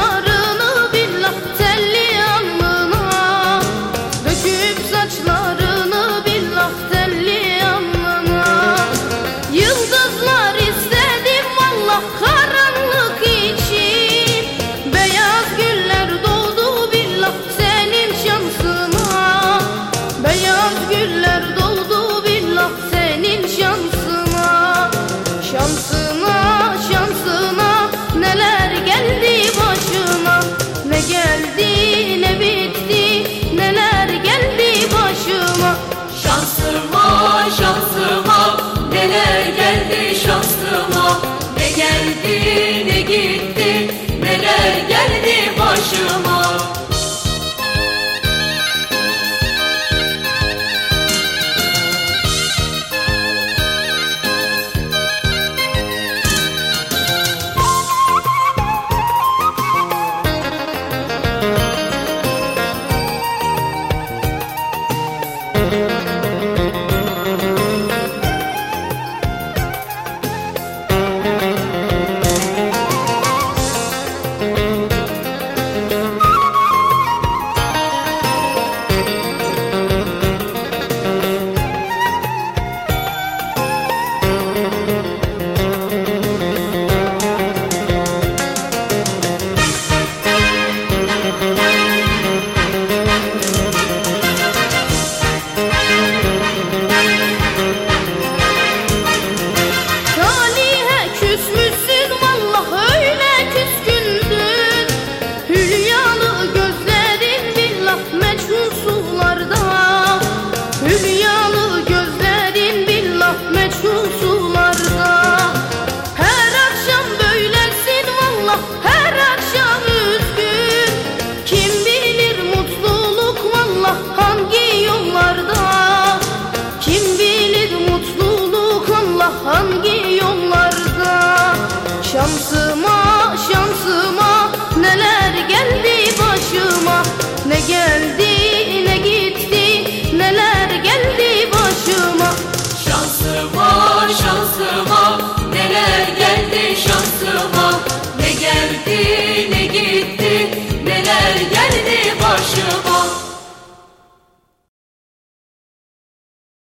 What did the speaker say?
saçlarını billah telli alnına, döküp saçlarını billah telli alnına. Yıldızlar istedim Allah karanlık için, beyaz güller doğdu billah senin şansına, beyaz güller doğdu billah senin şansına. Şansına, şansına neler geldi başına, ne geldi ne bitti, neler geldi başıma. Şansıma, şansıma neler geldi şansıma, ne geldi ne gitti, neler geldi başıma.